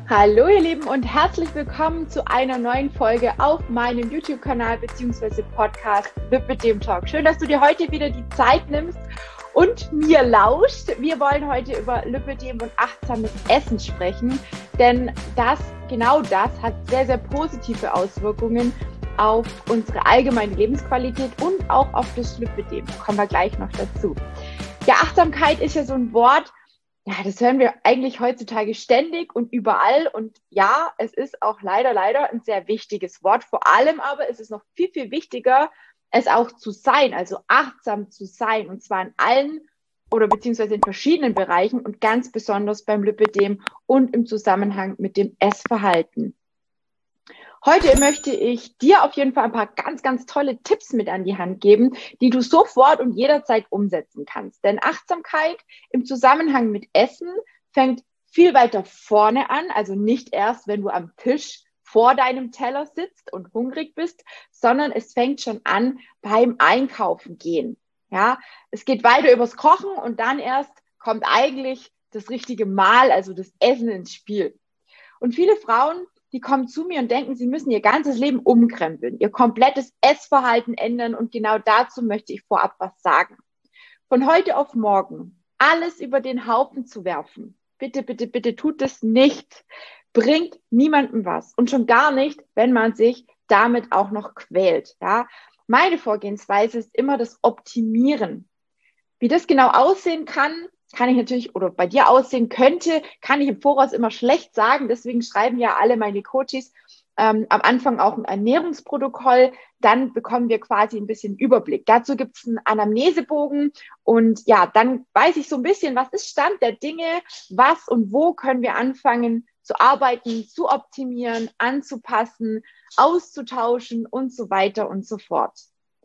Hallo ihr Lieben und herzlich willkommen zu einer neuen Folge auf meinem YouTube-Kanal bzw. Podcast Lipidem Talk. Schön, dass du dir heute wieder die Zeit nimmst und mir lauscht. Wir wollen heute über Lipidem und achtsames Essen sprechen, denn genau das hat sehr, sehr positive Auswirkungen auf unsere allgemeine Lebensqualität und auch auf das Lipidem. Kommen wir gleich noch dazu. Ja, Achtsamkeit ist ja so ein Wort, ja, das hören wir eigentlich heutzutage ständig und überall. Und ja, es ist auch leider ein sehr wichtiges Wort. Vor allem aber ist es noch viel, viel wichtiger, es auch zu sein, also achtsam zu sein. Und zwar in allen oder beziehungsweise in verschiedenen Bereichen und ganz besonders beim Lipidem und im Zusammenhang mit dem Essverhalten. Heute möchte ich dir auf jeden Fall ein paar ganz, ganz tolle Tipps mit an die Hand geben, die du sofort und jederzeit umsetzen kannst. Denn Achtsamkeit im Zusammenhang mit Essen fängt viel weiter vorne an, also nicht erst, wenn du am Tisch vor deinem Teller sitzt und hungrig bist, sondern es fängt schon an beim Einkaufen gehen. Ja, es geht weiter übers Kochen und dann erst kommt eigentlich das richtige Mahl, also das Essen ins Spiel. Und viele Frauen, die kommen zu mir und denken, sie müssen ihr ganzes Leben umkrempeln, ihr komplettes Essverhalten ändern und genau dazu möchte ich vorab was sagen. Von heute auf morgen alles über den Haufen zu werfen, bitte, bitte, bitte tut es nicht, bringt niemandem was und schon gar nicht, wenn man sich damit auch noch quält. Ja? Meine Vorgehensweise ist immer das Optimieren. Wie das genau aussehen kann ich natürlich, oder bei dir aussehen könnte, kann ich im Voraus immer schlecht sagen. Deswegen schreiben ja alle meine Coaches am Anfang auch ein Ernährungsprotokoll. Dann bekommen wir quasi ein bisschen Überblick. Dazu gibt es einen Anamnesebogen. Und ja, dann weiß ich so ein bisschen, was ist Stand der Dinge, was und wo können wir anfangen zu arbeiten, zu optimieren, anzupassen, auszutauschen und so weiter und so fort.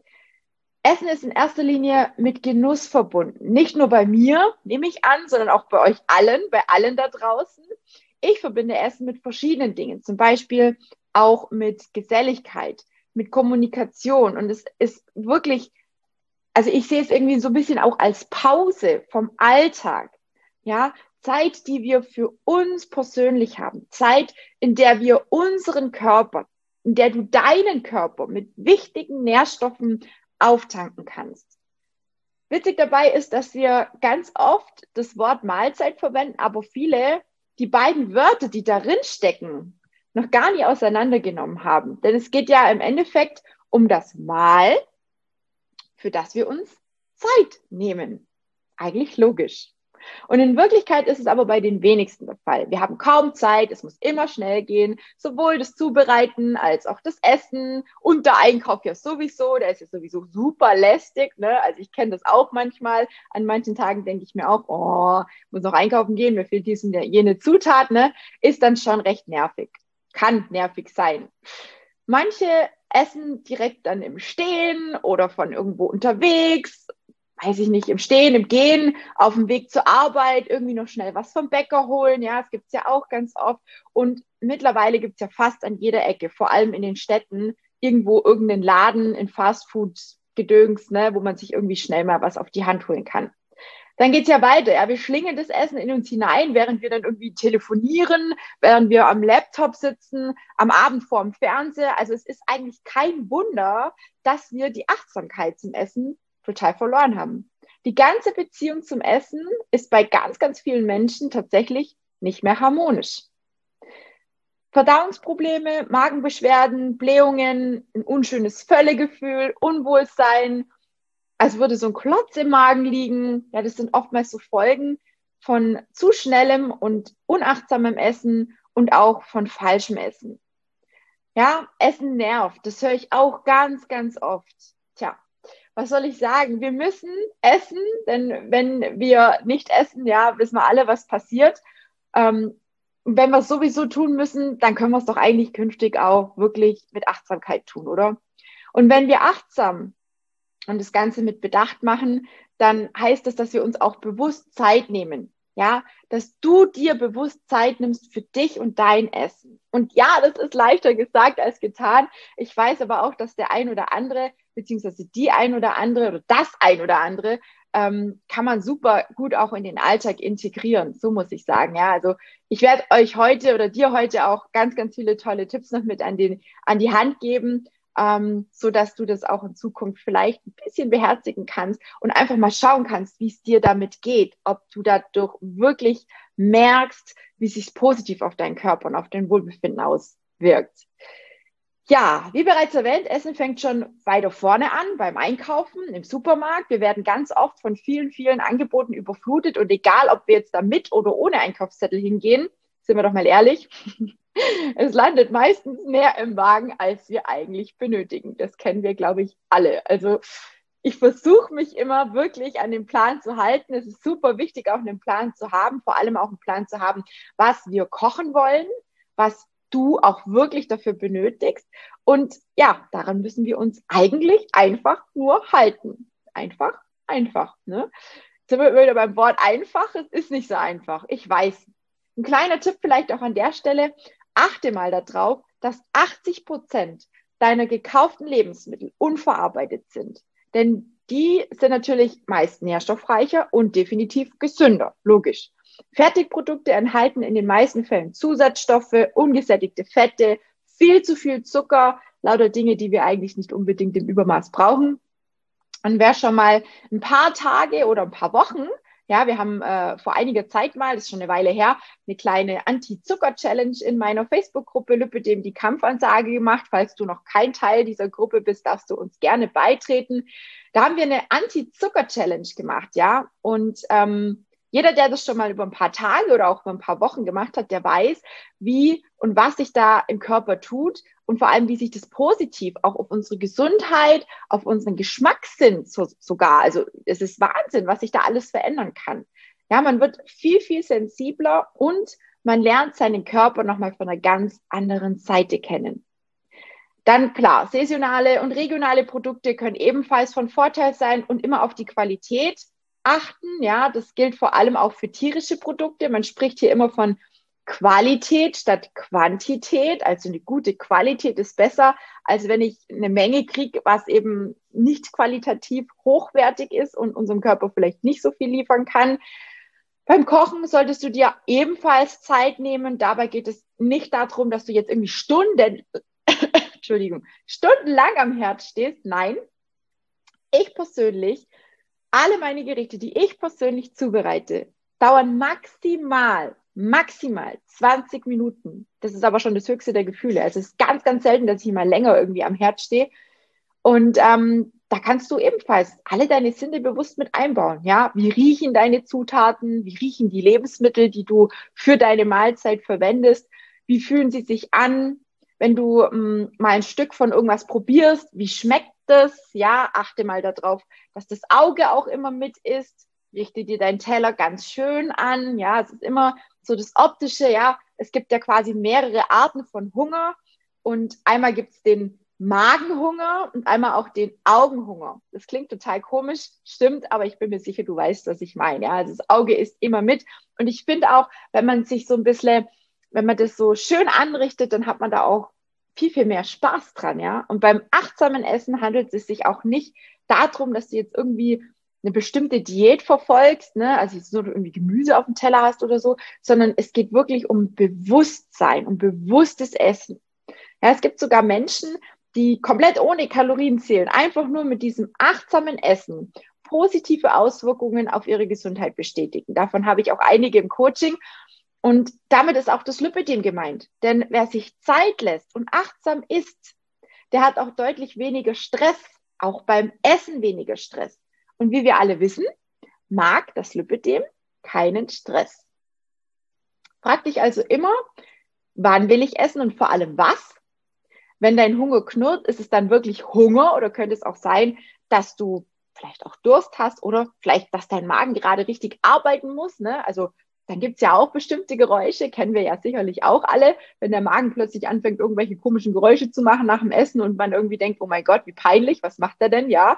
Essen ist in erster Linie mit Genuss verbunden. Nicht nur bei mir, nehme ich an, sondern auch bei euch allen, bei allen da draußen. Ich verbinde Essen mit verschiedenen Dingen, zum Beispiel auch mit Geselligkeit, mit Kommunikation. Und es ist wirklich, also ich sehe es irgendwie so ein bisschen auch als Pause vom Alltag. Ja, Zeit, die wir für uns persönlich haben. Zeit, in der wir unseren Körper, in der du deinen Körper mit wichtigen Nährstoffen auftanken kannst. Witzig dabei ist, dass wir ganz oft das Wort Mahlzeit verwenden, aber viele die beiden Wörter, die darin stecken, noch gar nicht auseinandergenommen haben. Denn es geht ja im Endeffekt um das Mahl, für das wir uns Zeit nehmen. Eigentlich logisch. Und in Wirklichkeit ist es aber bei den wenigsten der Fall. Wir haben kaum Zeit, es muss immer schnell gehen, sowohl das Zubereiten als auch das Essen und der Einkauf ja sowieso, der ist ja sowieso super lästig, ne? Also ich kenne das auch manchmal, an manchen Tagen denke ich mir auch, oh, muss noch einkaufen gehen, mir fehlt dies und jene Zutat, ne? Ist dann schon recht nervig, kann nervig sein. Manche essen direkt dann im Stehen oder von irgendwo unterwegs, weiß ich nicht, im Stehen, im Gehen, auf dem Weg zur Arbeit, irgendwie noch schnell was vom Bäcker holen. Ja, das gibt's ja auch ganz oft. Und mittlerweile gibt's ja fast an jeder Ecke, vor allem in den Städten, irgendwo irgendeinen Laden in Fastfood-Gedöns, ne, wo man sich irgendwie schnell mal was auf die Hand holen kann. Dann geht's ja weiter. Ja, wir schlingen das Essen in uns hinein, während wir dann irgendwie telefonieren, während wir am Laptop sitzen, am Abend vorm Fernseher. Also es ist eigentlich kein Wunder, dass wir die Achtsamkeit zum Essen total verloren haben. Die ganze Beziehung zum Essen ist bei ganz, ganz vielen Menschen tatsächlich nicht mehr harmonisch. Verdauungsprobleme, Magenbeschwerden, Blähungen, ein unschönes Völlegefühl, Unwohlsein, als würde so ein Klotz im Magen liegen. Ja, das sind oftmals so Folgen von zu schnellem und unachtsamem Essen und auch von falschem Essen. Ja, Essen nervt. Das höre ich auch ganz, ganz oft. Tja, was soll ich sagen? Wir müssen essen, denn wenn wir nicht essen, ja, wissen wir alle, was passiert. Wenn wir es sowieso tun müssen, dann können wir es doch eigentlich künftig auch wirklich mit Achtsamkeit tun, oder? Und wenn wir achtsam und das Ganze mit Bedacht machen, dann heißt das, dass wir uns auch bewusst Zeit nehmen. Ja, dass du dir bewusst Zeit nimmst für dich und dein Essen. Und ja, das ist leichter gesagt als getan. Ich weiß aber auch, dass der ein oder andere, beziehungsweise die ein oder andere oder das ein oder andere kann man super gut auch in den Alltag integrieren, so muss ich sagen. Ja, also ich werde euch heute oder dir heute auch ganz, ganz viele tolle Tipps noch mit an die Hand geben, so dass du das auch in Zukunft vielleicht ein bisschen beherzigen kannst und einfach mal schauen kannst, wie es dir damit geht, ob du dadurch wirklich merkst, wie es sich positiv auf deinen Körper und auf dein Wohlbefinden auswirkt. Ja, wie bereits erwähnt, Essen fängt schon weiter vorne an, beim Einkaufen, im Supermarkt. Wir werden ganz oft von vielen, vielen Angeboten überflutet und egal, ob wir jetzt da mit oder ohne Einkaufszettel hingehen, sind wir doch mal ehrlich, es landet meistens mehr im Wagen, als wir eigentlich benötigen. Das kennen wir, glaube ich, alle. Also ich versuche mich immer wirklich an den Plan zu halten. Es ist super wichtig, auch einen Plan zu haben, vor allem auch einen Plan zu haben, was wir kochen wollen, was du auch wirklich dafür benötigst. Und ja, daran müssen wir uns eigentlich einfach nur halten. Einfach. Ne? Jetzt sind wir wieder beim Wort einfach. Es ist nicht so einfach. Ich weiß. Ein kleiner Tipp vielleicht auch an der Stelle. Achte mal darauf, dass 80% deiner gekauften Lebensmittel unverarbeitet sind. Denn die sind natürlich meist nährstoffreicher und definitiv gesünder, logisch. Fertigprodukte enthalten in den meisten Fällen Zusatzstoffe, ungesättigte Fette, viel zu viel Zucker, lauter Dinge, die wir eigentlich nicht unbedingt im Übermaß brauchen. Und wer schon mal ein paar Tage oder ein paar Wochen, ja, wir haben vor einiger Zeit mal, das ist schon eine Weile her, eine kleine Anti-Zucker-Challenge in meiner Facebook-Gruppe Lipidem die Kampfansage gemacht. Falls du noch kein Teil dieser Gruppe bist, darfst du uns gerne beitreten. Da haben wir eine Anti-Zucker-Challenge gemacht, ja. Und jeder, der das schon mal über ein paar Tage oder auch über ein paar Wochen gemacht hat, der weiß, wie und was sich da im Körper tut und vor allem, wie sich das positiv auch auf unsere Gesundheit, auf unseren Geschmackssinn sogar, also es ist Wahnsinn, was sich da alles verändern kann. Ja, man wird viel, viel sensibler und man lernt seinen Körper nochmal von einer ganz anderen Seite kennen. Dann klar, saisonale und regionale Produkte können ebenfalls von Vorteil sein und immer auf die Qualität achten. Ja, das gilt vor allem auch für tierische Produkte. Man spricht hier immer von Qualität statt Quantität. Also eine gute Qualität ist besser, als wenn ich eine Menge kriege, was eben nicht qualitativ hochwertig ist und unserem Körper vielleicht nicht so viel liefern kann. Beim Kochen solltest du dir ebenfalls Zeit nehmen. Dabei geht es nicht darum, dass du jetzt irgendwie stundenlang am Herd stehst. Nein, ich persönlich, alle meine Gerichte, die ich persönlich zubereite, dauern maximal 20 Minuten. Das ist aber schon das höchste der Gefühle. Also es ist ganz, ganz selten, dass ich mal länger irgendwie am Herd stehe. Und da kannst du ebenfalls alle deine Sinne bewusst mit einbauen. Ja, wie riechen deine Zutaten? Wie riechen die Lebensmittel, die du für deine Mahlzeit verwendest? Wie fühlen sie sich an? Wenn du mal ein Stück von irgendwas probierst, wie schmeckt das? Ja, achte mal darauf, dass das Auge auch immer mit ist. Richte dir deinen Teller ganz schön an. Ja, es ist immer so das Optische. Ja, es gibt ja quasi mehrere Arten von Hunger. Und einmal gibt es den Magenhunger und einmal auch den Augenhunger. Das klingt total komisch, stimmt, aber ich bin mir sicher, du weißt, was ich meine. Ja, also das Auge ist immer mit. Und ich finde auch, wenn man sich so ein bisschen, wenn man das so schön anrichtet, dann hat man da auch viel, viel mehr Spaß dran, ja. Und beim achtsamen Essen handelt es sich auch nicht darum, dass du jetzt irgendwie eine bestimmte Diät verfolgst, ne? Also jetzt nur irgendwie Gemüse auf dem Teller hast oder so, sondern es geht wirklich um Bewusstsein, um bewusstes Essen. Ja, es gibt sogar Menschen, die komplett ohne Kalorien zählen, einfach nur mit diesem achtsamen Essen positive Auswirkungen auf ihre Gesundheit bestätigen. Davon habe ich auch einige im Coaching. Und damit ist auch das Lipidem gemeint. Denn wer sich Zeit lässt und achtsam isst, der hat auch deutlich weniger Stress, auch beim Essen weniger Stress. Und wie wir alle wissen, mag das Lipidem keinen Stress. Frag dich also immer, wann will ich essen und vor allem was? Wenn dein Hunger knurrt, ist es dann wirklich Hunger oder könnte es auch sein, dass du vielleicht auch Durst hast oder vielleicht, dass dein Magen gerade richtig arbeiten muss, ne? Also dann gibt es ja auch bestimmte Geräusche, kennen wir ja sicherlich auch alle, wenn der Magen plötzlich anfängt, irgendwelche komischen Geräusche zu machen nach dem Essen und man irgendwie denkt, oh mein Gott, wie peinlich, was macht er denn, ja?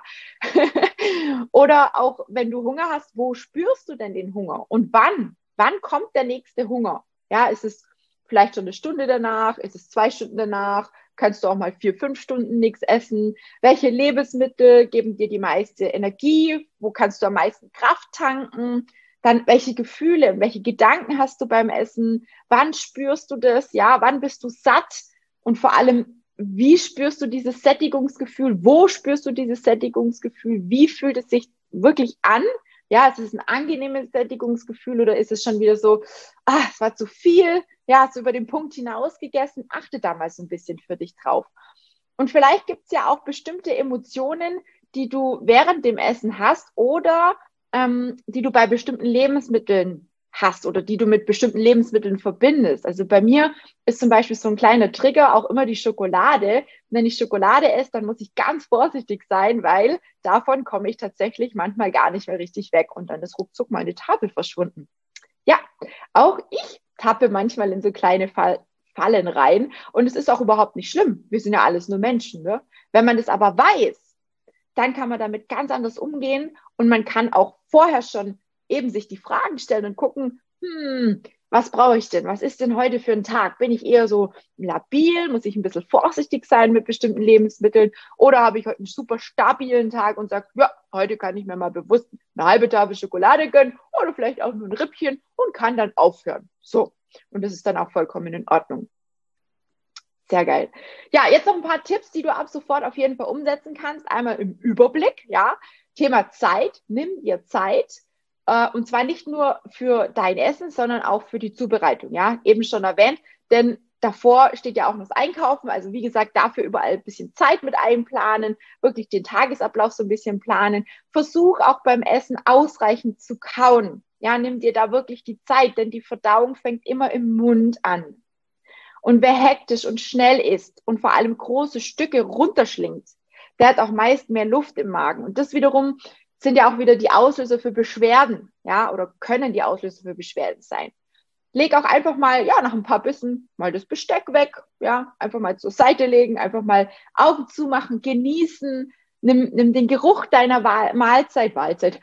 Oder auch, wenn du Hunger hast, wo spürst du denn den Hunger? Und wann? Wann kommt der nächste Hunger? Ja, ist es vielleicht schon eine Stunde danach? Ist es 2 Stunden danach? kannst du auch mal 4, 5 Stunden nichts essen? Welche Lebensmittel geben dir die meiste Energie? Wo kannst du am meisten Kraft tanken? Dann, welche Gefühle, welche Gedanken hast du beim Essen? Wann spürst du das? Ja, wann bist du satt? Und vor allem, wie spürst du dieses Sättigungsgefühl? Wo spürst du dieses Sättigungsgefühl? Wie fühlt es sich wirklich an? Ja, ist es ein angenehmes Sättigungsgefühl oder ist es schon wieder so, es war zu viel, ja, hast du über den Punkt hinaus gegessen? Achte da mal so ein bisschen für dich drauf. Und vielleicht gibt es ja auch bestimmte Emotionen, die du während dem Essen hast oder die du bei bestimmten Lebensmitteln hast oder die du mit bestimmten Lebensmitteln verbindest. Also bei mir ist zum Beispiel so ein kleiner Trigger auch immer die Schokolade. Wenn ich Schokolade esse, dann muss ich ganz vorsichtig sein, weil davon komme ich tatsächlich manchmal gar nicht mehr richtig weg und dann ist ruckzuck meine Tafel verschwunden. Ja, auch ich tappe manchmal in so kleine Fallen rein und es ist auch überhaupt nicht schlimm. Wir sind ja alles nur Menschen, ne? Wenn man das aber weiß, dann kann man damit ganz anders umgehen und man kann auch vorher schon eben sich die Fragen stellen und gucken, was brauche ich denn? Was ist denn heute für ein Tag? Bin ich eher so labil? Muss ich ein bisschen vorsichtig sein mit bestimmten Lebensmitteln? Oder habe ich heute einen super stabilen Tag und sage, ja, heute kann ich mir mal bewusst eine halbe Tafel Schokolade gönnen oder vielleicht auch nur ein Rippchen und kann dann aufhören. So. Und das ist dann auch vollkommen in Ordnung. Sehr geil. Ja, jetzt noch ein paar Tipps, die du ab sofort auf jeden Fall umsetzen kannst. Einmal im Überblick, ja. Thema Zeit. Nimm dir Zeit. Und zwar nicht nur für dein Essen, sondern auch für die Zubereitung, ja. Eben schon erwähnt, denn davor steht ja auch noch das Einkaufen. Also wie gesagt, dafür überall ein bisschen Zeit mit einplanen, wirklich den Tagesablauf so ein bisschen planen. Versuch auch beim Essen ausreichend zu kauen. Ja, nimm dir da wirklich die Zeit, denn die Verdauung fängt immer im Mund an. Und wer hektisch und schnell isst und vor allem große Stücke runterschlingt, der hat auch meist mehr Luft im Magen. Und das wiederum sind ja auch wieder die Auslöser für Beschwerden, ja, oder können die Auslöser für Beschwerden sein. Leg auch einfach mal, ja, nach ein paar Bissen mal das Besteck weg, ja, einfach mal zur Seite legen, einfach mal Augen zumachen, genießen, nimm den Geruch deiner Mahlzeit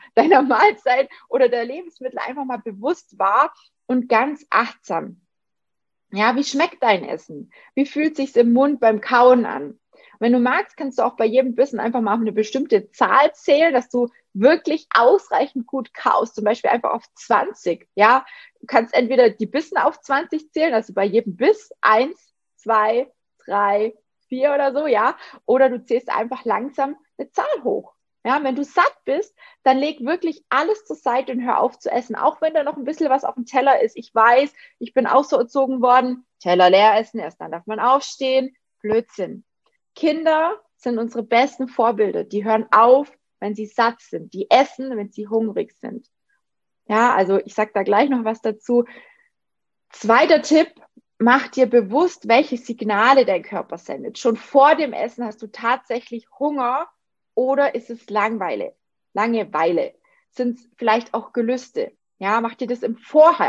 oder der Lebensmittel einfach mal bewusst wahr und ganz achtsam. Ja, wie schmeckt dein Essen? Wie fühlt sich's im Mund beim Kauen an? Wenn du magst, kannst du auch bei jedem Bissen einfach mal auf eine bestimmte Zahl zählen, dass du wirklich ausreichend gut kaust. Zum Beispiel einfach auf 20. Ja, du kannst entweder die Bissen auf 20 zählen, also bei jedem Biss 1, 2, 3, 4 oder so, ja. Oder du zählst einfach langsam eine Zahl hoch. Ja, wenn du satt bist, dann leg wirklich alles zur Seite und hör auf zu essen. Auch wenn da noch ein bisschen was auf dem Teller ist. Ich weiß, ich bin auch so erzogen worden. Teller leer essen, erst dann darf man aufstehen. Blödsinn. Kinder sind unsere besten Vorbilder. Die hören auf, wenn sie satt sind. Die essen, wenn sie hungrig sind. Ja, also ich sag da gleich noch was dazu. Zweiter Tipp, mach dir bewusst, welche Signale dein Körper sendet. Schon vor dem Essen hast du tatsächlich Hunger oder ist es Langeweile? Sind es vielleicht auch Gelüste? Ja, mach dir das im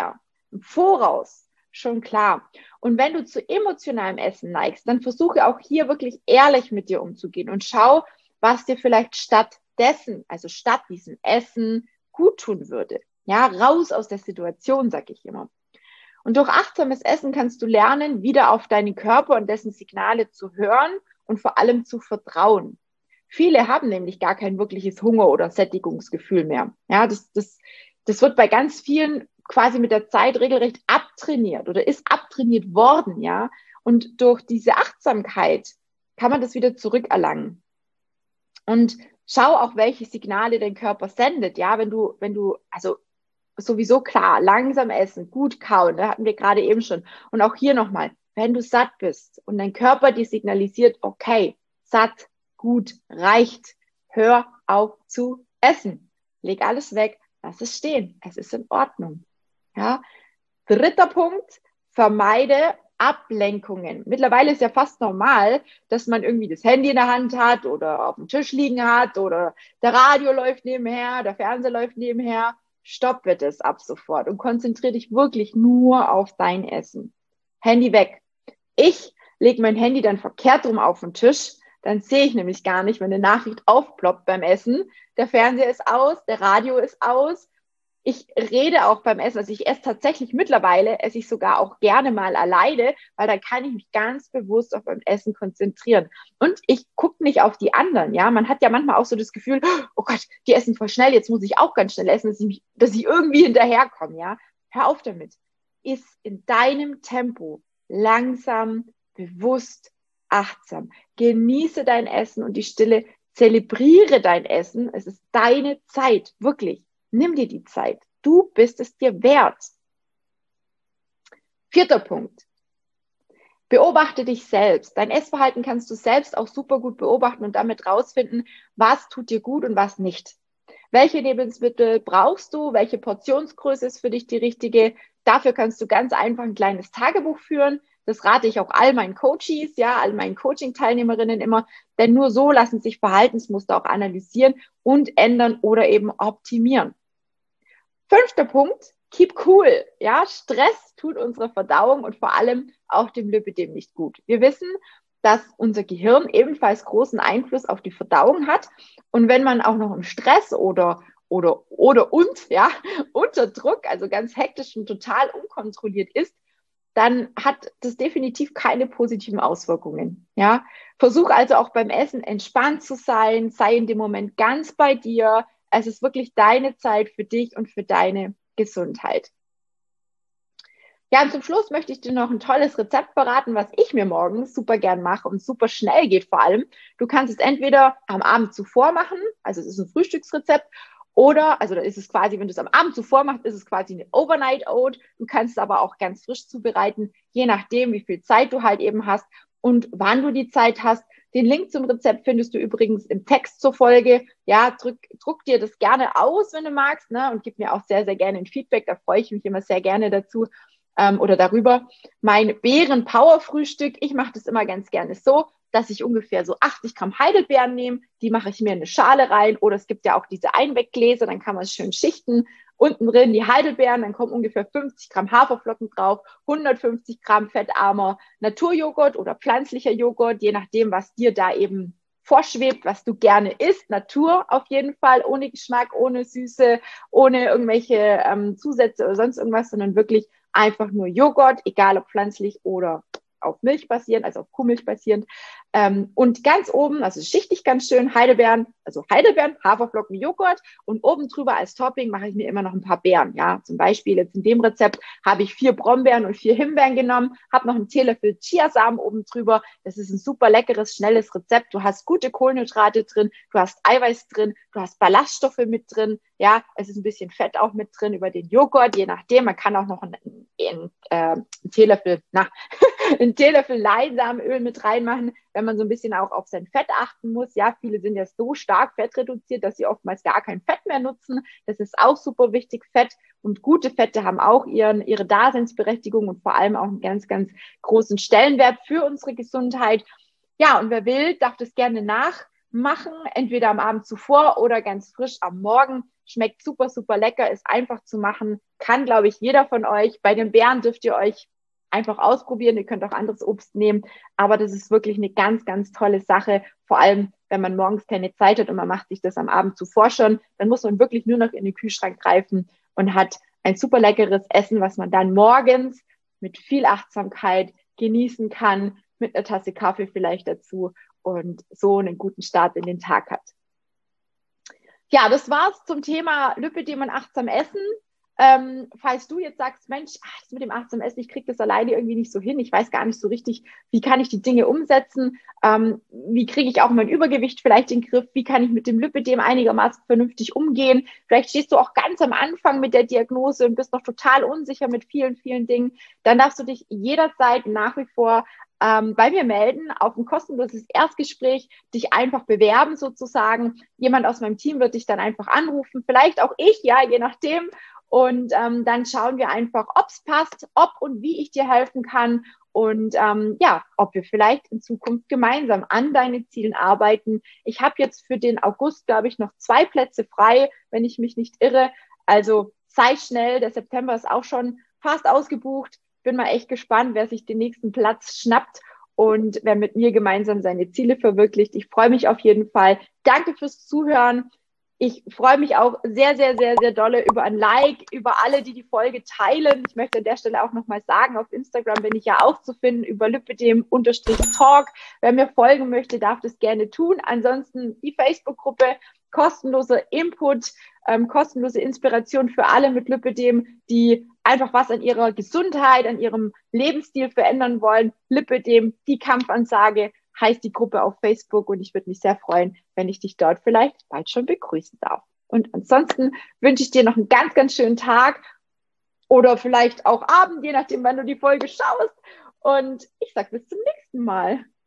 Voraus schon klar. Und wenn du zu emotionalem Essen neigst, dann versuche auch hier wirklich ehrlich mit dir umzugehen und schau, was dir vielleicht stattdessen, also statt diesem Essen, gut tun würde. Ja, raus aus der Situation, sag ich immer. Und durch achtsames Essen kannst du lernen, wieder auf deinen Körper und dessen Signale zu hören und vor allem zu vertrauen. Viele haben nämlich gar kein wirkliches Hunger- oder Sättigungsgefühl mehr. Ja, das wird bei ganz vielen quasi mit der Zeit regelrecht abtrainiert oder ist abtrainiert worden, ja. Und durch diese Achtsamkeit kann man das wieder zurückerlangen. Und schau auch, welche Signale dein Körper sendet, ja. Wenn du, also sowieso klar, langsam essen, gut kauen, da hatten wir gerade eben schon. Und auch hier nochmal, wenn du satt bist und dein Körper dir signalisiert, okay, satt, gut, reicht, hör auf zu essen. Leg alles weg, lass es stehen. Es ist in Ordnung. Ja. Dritter Punkt, vermeide Ablenkungen. Mittlerweile ist ja fast normal, dass man irgendwie das Handy in der Hand hat oder auf dem Tisch liegen hat oder der Radio läuft nebenher, der Fernseher läuft nebenher. Stoppe das ab sofort und konzentriere dich wirklich nur auf dein Essen. Handy weg. Ich lege mein Handy dann verkehrt rum auf den Tisch, dann sehe ich nämlich gar nicht, wenn eine Nachricht aufploppt beim Essen. Der Fernseher ist aus, der Radio ist aus. Ich rede auch beim Essen, also ich esse tatsächlich mittlerweile, esse ich sogar auch gerne mal alleine, weil dann kann ich mich ganz bewusst auf beim Essen konzentrieren. Und ich gucke nicht auf die anderen, ja. Man hat ja manchmal auch so das Gefühl, oh Gott, die essen voll schnell, jetzt muss ich auch ganz schnell essen, dass ich irgendwie hinterherkomme, ja. Hör auf damit. Iss in deinem Tempo, langsam, bewusst, achtsam. Genieße dein Essen und die Stille, zelebriere dein Essen. Es ist deine Zeit, wirklich. Nimm dir die Zeit. Du bist es dir wert. 4. Punkt. Beobachte dich selbst. Dein Essverhalten kannst du selbst auch super gut beobachten und damit rausfinden, was tut dir gut und was nicht. Welche Lebensmittel brauchst du? Welche Portionsgröße ist für dich die richtige? Dafür kannst du ganz einfach ein kleines Tagebuch führen. Das rate ich auch all meinen Coaches, ja, all meinen Coaching-Teilnehmerinnen immer, denn nur so lassen sich Verhaltensmuster auch analysieren und ändern oder eben optimieren. 5. Punkt, keep cool. Ja, Stress tut unserer Verdauung und vor allem auch dem Lipidem nicht gut. Wir wissen, dass unser Gehirn ebenfalls großen Einfluss auf die Verdauung hat. Und wenn man auch noch im Stress oder ja, unter Druck, also ganz hektisch und total unkontrolliert ist, dann hat das definitiv keine positiven Auswirkungen. Ja, versuch also auch beim Essen entspannt zu sein, sei in dem Moment ganz bei dir. Es ist wirklich deine Zeit für dich und für deine Gesundheit. Ja, und zum Schluss möchte ich dir noch ein tolles Rezept verraten, was ich mir morgens super gern mache und super schnell geht vor allem. Du kannst es entweder am Abend zuvor machen, also es ist ein Frühstücksrezept, oder, also da ist es quasi, wenn du es am Abend zuvor machst, ist es quasi eine Overnight Oat. Du kannst es aber auch ganz frisch zubereiten, je nachdem, wie viel Zeit du halt eben hast und wann du die Zeit hast. Den Link zum Rezept findest du übrigens im Text zur Folge. Ja, druck dir das gerne aus, wenn du magst, ne? Und gib mir auch sehr, sehr gerne ein Feedback. Da freue ich mich immer sehr gerne dazu oder darüber. Mein Beeren-Power-Frühstück, ich mache das immer ganz gerne so, dass ich ungefähr so 80 Gramm Heidelbeeren nehme, die mache ich mir in eine Schale rein oder es gibt ja auch diese Einweggläser, dann kann man es schön schichten. Unten drin die Heidelbeeren, dann kommen ungefähr 50 Gramm Haferflocken drauf, 150 Gramm fettarmer Naturjoghurt oder pflanzlicher Joghurt, je nachdem, was dir da eben vorschwebt, was du gerne isst. Natur auf jeden Fall, ohne Geschmack, ohne Süße, ohne irgendwelche Zusätze oder sonst irgendwas, sondern wirklich einfach nur Joghurt, egal ob pflanzlich oder auf Milch basierend, also auf Kuhmilch basierend. Und ganz oben, also schichtig ganz schön, Heidelbeeren, Haferflocken, Joghurt und oben drüber als Topping mache ich mir immer noch ein paar Beeren. Ja, zum Beispiel jetzt in dem Rezept habe ich 4 Brombeeren und 4 Himbeeren genommen, habe noch einen Teelöffel Chiasamen oben drüber. Das ist ein super leckeres, schnelles Rezept. Du hast gute Kohlenhydrate drin, du hast Eiweiß drin, du hast Ballaststoffe mit drin. Ja, es ist ein bisschen Fett auch mit drin über den Joghurt, je nachdem. Man kann auch noch einen Teelöffel, einen Teelöffel Leinsamenöl mit reinmachen, wenn man so ein bisschen auch auf sein Fett achten muss. Ja, viele sind ja so stark fettreduziert, dass sie oftmals gar kein Fett mehr nutzen. Das ist auch super wichtig. Fett und gute Fette haben auch ihre Daseinsberechtigung und vor allem auch einen ganz, ganz großen Stellenwert für unsere Gesundheit. Ja, und wer will, darf das gerne nachmachen, entweder am Abend zuvor oder ganz frisch am Morgen. Schmeckt super, super lecker, ist einfach zu machen, kann, glaube ich, jeder von euch. Bei den Beeren dürft ihr euch einfach ausprobieren. Ihr könnt auch anderes Obst nehmen, aber das ist wirklich eine ganz, ganz tolle Sache. Vor allem, wenn man morgens keine Zeit hat und man macht sich das am Abend zuvor schon, dann muss man wirklich nur noch in den Kühlschrank greifen und hat ein super leckeres Essen, was man dann morgens mit viel Achtsamkeit genießen kann, mit einer Tasse Kaffee vielleicht dazu und so einen guten Start in den Tag hat. Ja, das war's zum Thema Lipidem und achtsam essen. Falls du jetzt sagst, Mensch, das mit dem achtsamen Essen, ich kriege das alleine irgendwie nicht so hin, ich weiß gar nicht so richtig, wie kann ich die Dinge umsetzen, wie kriege ich auch mein Übergewicht vielleicht in den Griff, wie kann ich mit dem Lipidem einigermaßen vernünftig umgehen, vielleicht stehst du auch ganz am Anfang mit der Diagnose und bist noch total unsicher mit vielen, vielen Dingen, dann darfst du dich jederzeit nach wie vor bei mir melden, auf ein kostenloses Erstgespräch, dich einfach bewerben sozusagen. Jemand aus meinem Team wird dich dann einfach anrufen, vielleicht auch ich, ja, je nachdem. Und dann schauen wir einfach, ob es passt, ob und wie ich dir helfen kann und ja, ob wir vielleicht in Zukunft gemeinsam an deinen Zielen arbeiten. Ich habe jetzt für den August, glaube ich, noch 2 Plätze frei, wenn ich mich nicht irre. Also sei schnell, der September ist auch schon fast ausgebucht. Bin mal echt gespannt, wer sich den nächsten Platz schnappt und wer mit mir gemeinsam seine Ziele verwirklicht. Ich freue mich auf jeden Fall. Danke fürs Zuhören. Ich freue mich auch sehr, sehr, sehr, sehr dolle über ein Like, über alle, die die Folge teilen. Ich möchte an der Stelle auch nochmal sagen, auf Instagram bin ich ja auch zu finden über lipidem_talk. Wer mir folgen möchte, darf das gerne tun. Ansonsten die Facebook-Gruppe, kostenloser Input, kostenlose Inspiration für alle mit Lipidem, die einfach was an ihrer Gesundheit, an ihrem Lebensstil verändern wollen. Lipidem, die Kampfansage, heißt die Gruppe auf Facebook und ich würde mich sehr freuen, wenn ich dich dort vielleicht bald schon begrüßen darf. Und ansonsten wünsche ich dir noch einen ganz, ganz schönen Tag oder vielleicht auch Abend, je nachdem, wann du die Folge schaust. Und ich sage bis zum nächsten Mal.